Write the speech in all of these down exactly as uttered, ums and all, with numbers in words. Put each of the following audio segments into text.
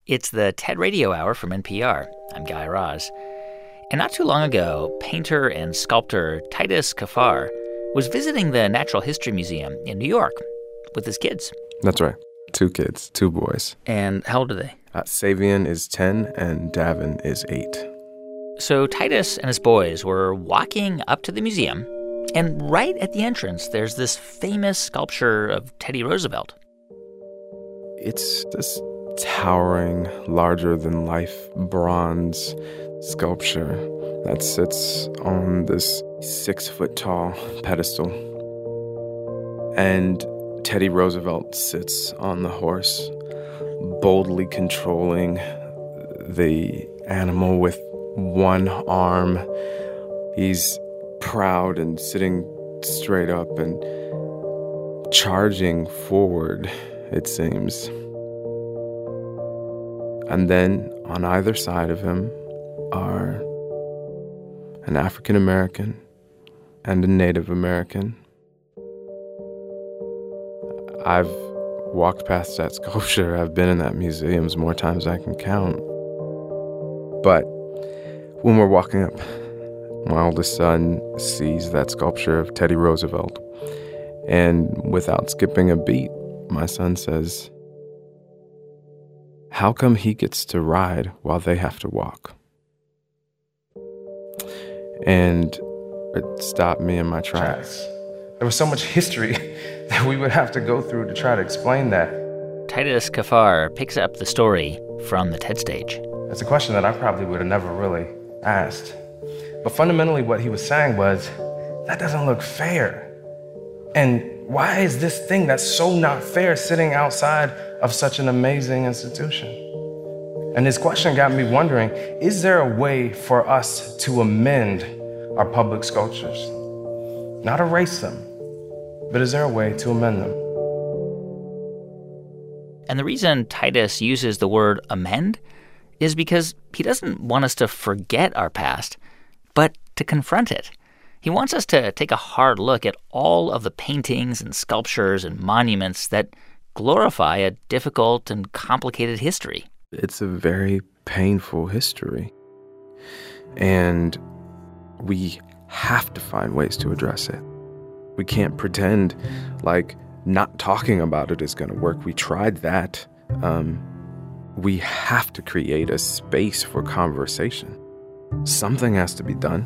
It's the TED Radio Hour from N P R. I'm Guy Raz. And not too long ago, painter and sculptor Titus Kaphar was visiting the Natural History Museum in New York with his kids. That's right. Two kids, two boys. And how old are they? Uh, Savian is ten and Davin is eight. So Titus and his boys were walking up to the museum, and right at the entrance, there's this famous sculpture of Teddy Roosevelt. It's this towering, larger-than-life bronze sculpture that sits on this six-foot-tall pedestal. And Teddy Roosevelt sits on the horse, boldly controlling the animal with one arm. He's proud and sitting straight up and charging forward, it seems. And then on either side of him are an African American and a Native American. I've walked past that sculpture. I've been in that museum more times than I can count. But when we're walking up, my oldest son sees that sculpture of Teddy Roosevelt. And without skipping a beat, my son says, "How come he gets to ride while they have to walk?" And it stopped me in my tracks. There was so much history that we would have to go through to try to explain that. Titus Kaphar picks up the story from the TED stage. It's a question that I probably would have never really asked. But fundamentally what he was saying was, that doesn't look fair. And why is this thing that's so not fair sitting outside of such an amazing institution? And his question got me wondering, is there a way for us to amend our public sculptures? Not erase them, but is there a way to amend them? And the reason Titus uses the word amend is because he doesn't want us to forget our past, but to confront it. He wants us to take a hard look at all of the paintings and sculptures and monuments that glorify a difficult and complicated history. It's a very painful history. And we have to find ways to address it. We can't pretend like not talking about it is going to work. We tried that. Um, we have to create a space for conversation. Something has to be done.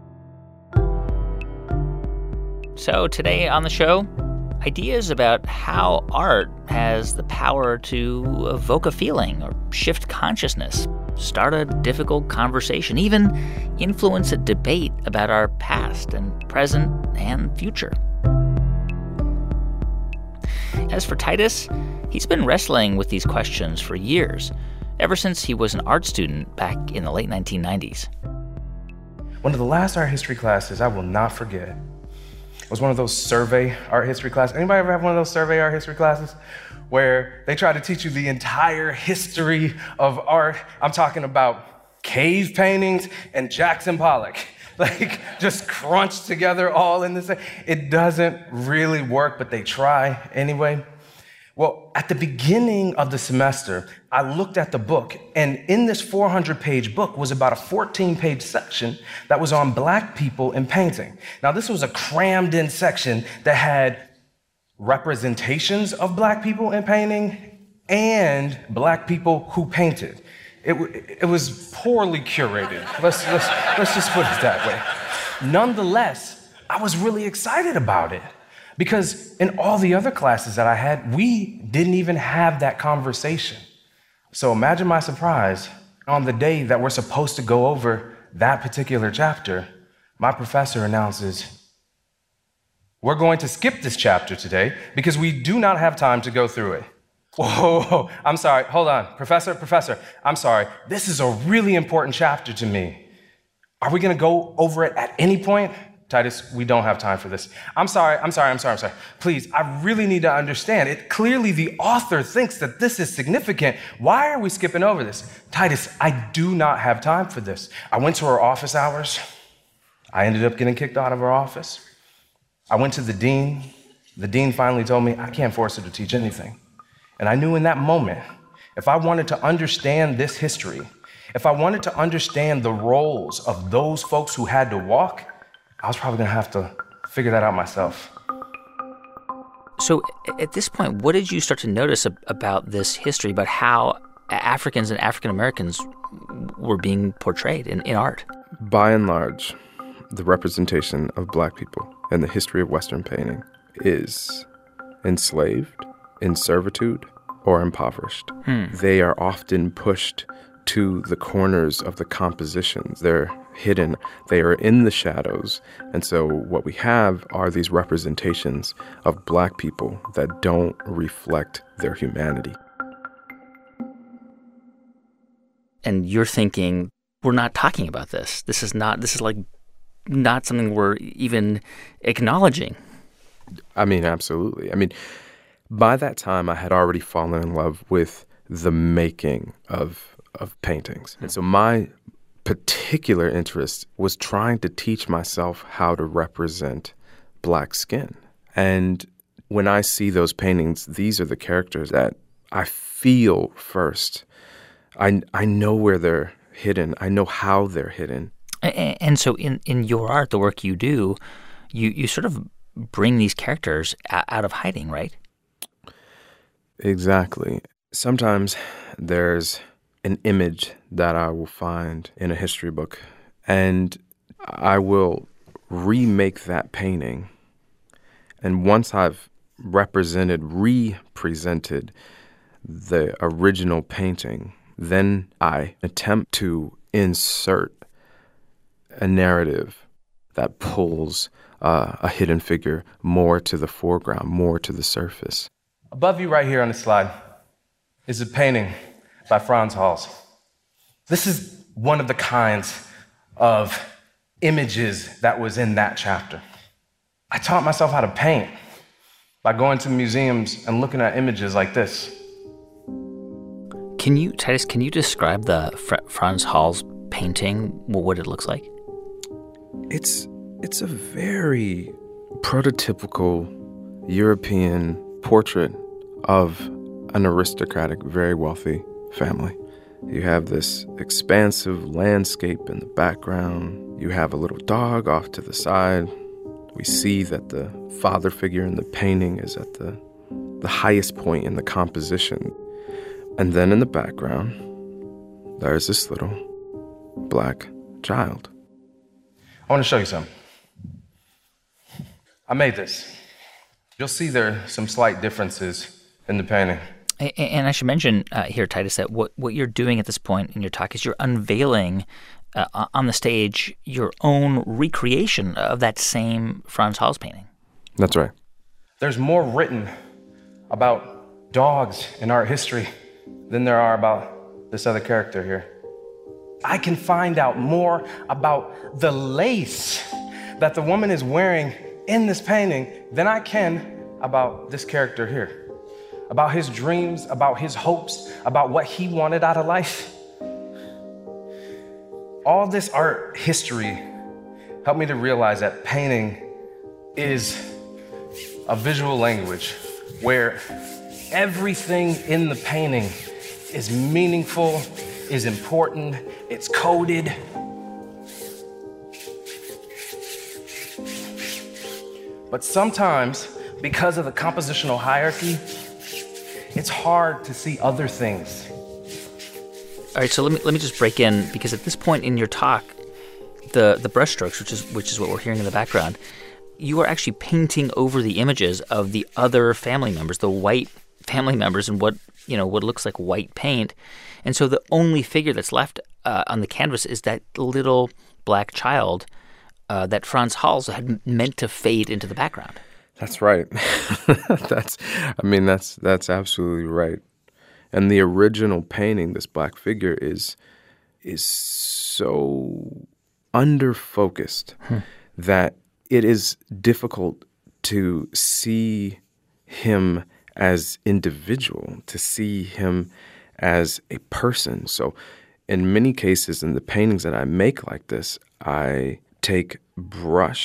So today on the show, ideas about how art has the power to evoke a feeling or shift consciousness, start a difficult conversation, even influence a debate about our past and present and future. As for Titus, he's been wrestling with these questions for years, ever since he was an art student back in the late nineteen nineties. One of the last art history classes I will not forget was one of those survey art history classes. Anybody ever have one of those survey art history classes where they try to teach you the entire history of art? I'm talking about cave paintings and Jackson Pollock, like just crunched together all in the same. It doesn't really work, but they try anyway. Well, at the beginning of the semester, I looked at the book, and in this four hundred page book was about a fourteen page section that was on Black people in painting. Now, this was a crammed-in section that had representations of Black people in painting and Black people who painted. It, it was poorly curated. Let's, let's, let's just put it that way. Nonetheless, I was really excited about it. Because in all the other classes that I had, we didn't even have that conversation. So imagine my surprise on the day that we're supposed to go over that particular chapter, my professor announces, we're going to skip this chapter today because we do not have time to go through it. Whoa, whoa, whoa, I'm sorry, hold on. Professor, professor, I'm sorry. This is a really important chapter to me. Are we gonna go over it at any point? Titus, we don't have time for this. I'm sorry, I'm sorry, I'm sorry, I'm sorry. Please, I really need to understand. It clearly the author thinks that this is significant. Why are we skipping over this? Titus, I do not have time for this. I went to her office hours. I ended up getting kicked out of her office. I went to the dean. The dean finally told me I can't force her to teach anything. And I knew in that moment, if I wanted to understand this history, if I wanted to understand the roles of those folks who had to walk, I was probably gonna have to figure that out myself. So at this point, what did you start to notice ab- about this history, about how Africans and African Americans were being portrayed in, in art? By and large, the representation of Black people in the history of Western painting is enslaved, in servitude, or impoverished. Hmm. They are often pushed to the corners of the compositions. They're hidden. They are in the shadows. And so what we have are these representations of Black people that don't reflect their humanity. And you're thinking, we're not talking about this. This is not, this is like not something we're even acknowledging. I mean, absolutely. I mean, by that time, I had already fallen in love with the making of of paintings. And so my particular interest was trying to teach myself how to represent Black skin. And when I see those paintings, these are the characters that I feel first. I, I know where they're hidden. I know how they're hidden. And, and so in, in your art, the work you do, you, you sort of bring these characters out of hiding, right? Exactly. Sometimes there's an image that I will find in a history book, and I will remake that painting. And once I've represented, re-presented the original painting, then I attempt to insert a narrative that pulls uh, a hidden figure more to the foreground, more to the surface. Above you right here on the slide is a painting by Frans Hals. This is one of the kinds of images that was in that chapter. I taught myself how to paint by going to museums and looking at images like this. Can you, Titus, can you describe the Fr- Frans Hals painting, what it looks like? It's it's a very prototypical European portrait of an aristocratic, very wealthy family. You have this expansive landscape in the background. You have a little dog off to the side. We see that the father figure in the painting is at the, the highest point in the composition. And then in the background, there's this little Black child. I want to show you something. I made this. You'll see there are some slight differences in the painting. And I should mention uh, here, Titus, that what, what you're doing at this point in your talk is you're unveiling uh, on the stage your own recreation of that same Frans Hals painting. That's right. There's more written about dogs in art history than there are about this other character here. I can find out more about the lace that the woman is wearing in this painting than I can about this character here, about his dreams, about his hopes, about what he wanted out of life. All this art history helped me to realize that painting is a visual language where everything in the painting is meaningful, is important, it's coded. But sometimes, because of the compositional hierarchy, it's hard to see other things. All right, so let me let me just break in, because at this point in your talk, the the brushstrokes, which is which is what we're hearing in the background, you are actually painting over the images of the other family members, the white family members, in what you know what looks like white paint, and so the only figure that's left uh, on the canvas is that little Black child uh, that Frans Hals had meant to fade into the background. That's right. that's, I mean, that's that's absolutely right. And the original painting, this Black figure, is is so under-focused hmm. that it is difficult to see him as individual, to see him as a person. So in many cases in the paintings that I make like this, I take brush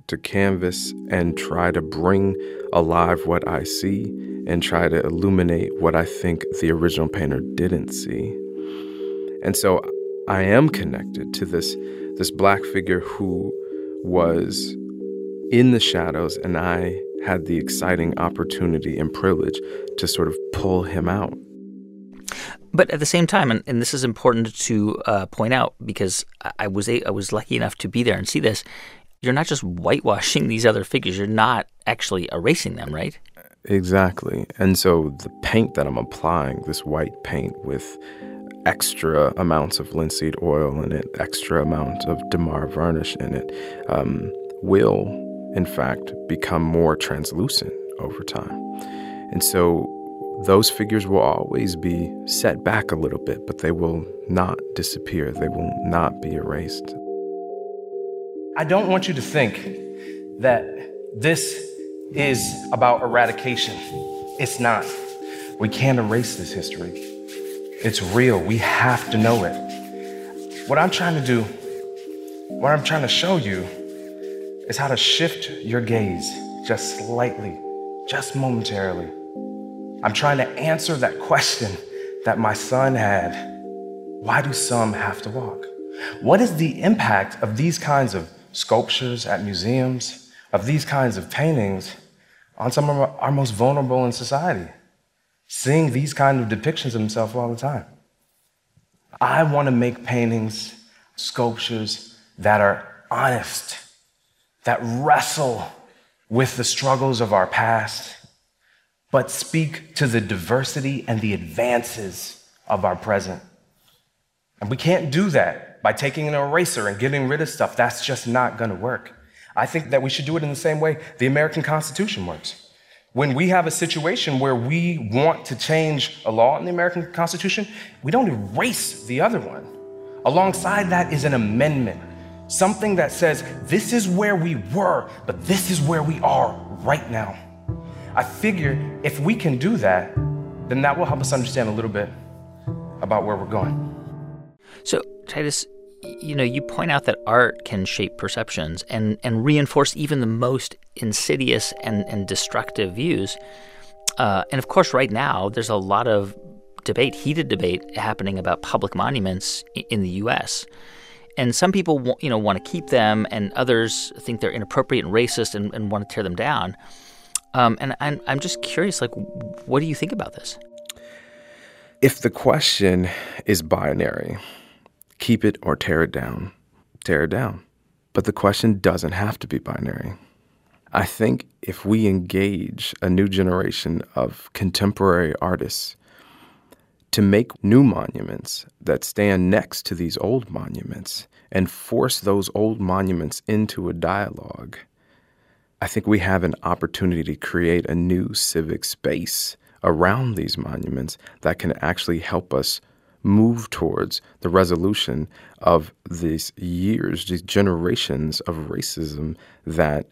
to canvas and try to bring alive what I see and try to illuminate what I think the original painter didn't see. And so I am connected to this, this Black figure who was in the shadows, and I had the exciting opportunity and privilege to sort of pull him out. But at the same time, and, and this is important to uh, point out because I, I was a, I was lucky enough to be there and see this, you're not just whitewashing these other figures. You're not actually erasing them, right? Exactly. And so the paint that I'm applying, this white paint with extra amounts of linseed oil in it, extra amount of Damar varnish in it, um, will, in fact, become more translucent over time. And so those figures will always be set back a little bit, but they will not disappear. They will not be erased. I don't want you to think that this is about eradication. It's not. We can't erase this history. It's real. We have to know it. What I'm trying to do, what I'm trying to show you is how to shift your gaze just slightly, just momentarily. I'm trying to answer that question that my son had. Why do some have to walk? What is the impact of these kinds of sculptures at museums, of these kinds of paintings on some of our most vulnerable in society? Seeing these kind of depictions of himself all the time. I want to make paintings, sculptures that are honest, that wrestle with the struggles of our past, but speak to the diversity and the advances of our present. And we can't do that by taking an eraser and getting rid of stuff. That's just not going to work. I think that we should do it in the same way the American Constitution works. When we have a situation where we want to change a law in the American Constitution, we don't erase the other one. Alongside that is an amendment, something that says, this is where we were, but this is where we are right now. I figure if we can do that, then that will help us understand a little bit about where we're going. So, Titus, you know, you point out that art can shape perceptions and, and reinforce even the most insidious and, and destructive views. Uh, and of course, right now, there's a lot of debate, heated debate happening about public monuments in the U S. And some people, you know, want to keep them, and others think they're inappropriate and racist and, and want to tear them down. Um, and I'm, I'm just curious, like, what do you think about this? If the question is binary, keep it or tear it down, tear it down. But the question doesn't have to be binary. I think if we engage a new generation of contemporary artists to make new monuments that stand next to these old monuments and force those old monuments into a dialogue, I think we have an opportunity to create a new civic space around these monuments that can actually help us move towards the resolution of these years, these generations of racism that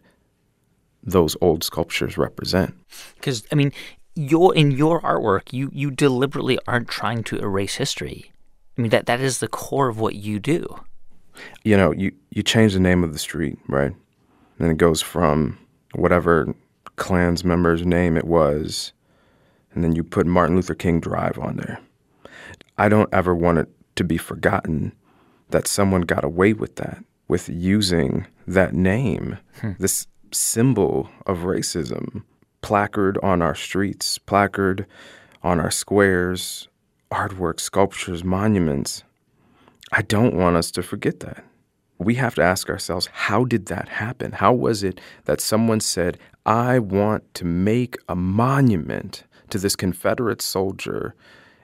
those old sculptures represent. Because, I mean, your in your artwork, you you deliberately aren't trying to erase history. I mean, that that is the core of what you do. You know, you, you change the name of the street, right? And it goes from whatever Klan's member's name it was, and then you put Martin Luther King Drive on there. I don't ever want it to be forgotten that someone got away with that, with using that name, hmm. this symbol of racism, placard on our streets, placard on our squares, artwork, sculptures, monuments. I don't want us to forget that. We have to ask ourselves, how did that happen? How was it that someone said, I want to make a monument to this Confederate soldier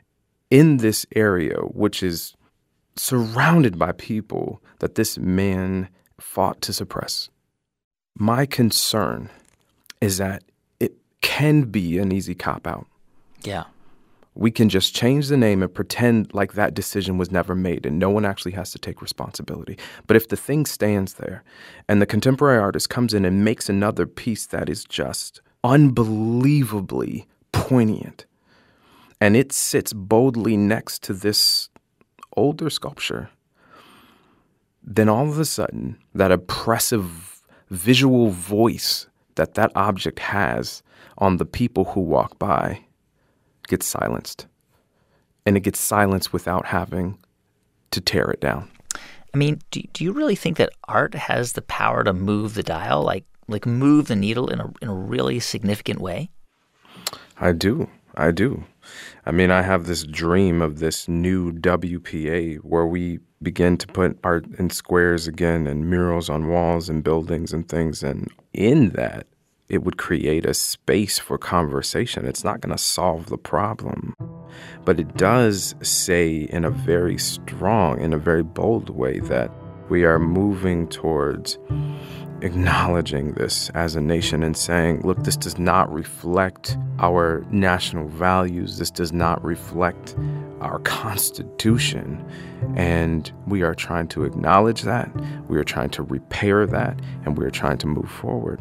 in this area, which is surrounded by people that this man fought to suppress? My concern is that it can be an easy cop-out. Yeah. We can just change the name and pretend like that decision was never made and no one actually has to take responsibility. But if the thing stands there and the contemporary artist comes in and makes another piece that is just unbelievably poignant, and it sits boldly next to this older sculpture, then all of a sudden that oppressive visual voice that that object has on the people who walk by gets silenced. And it gets silenced without having to tear it down. I mean, do, do you really think that art has the power to move the dial, like like move the needle in a in a really significant way? I do. I do. I mean, I have this dream of this new W P A where we begin to put art in squares again and murals on walls and buildings and things. And in that, it would create a space for conversation. It's not going to solve the problem, but it does say in a very strong, in a very bold way that we are moving towards acknowledging this as a nation and saying, look, this does not reflect our national values. This does not reflect our Constitution. And we are trying to acknowledge that. We are trying to repair that. And we are trying to move forward.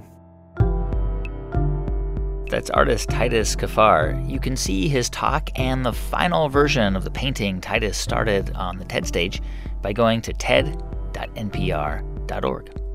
That's artist Titus Kaphar. You can see his talk and the final version of the painting Titus started on the TED stage by going to ted dot n p r dot org.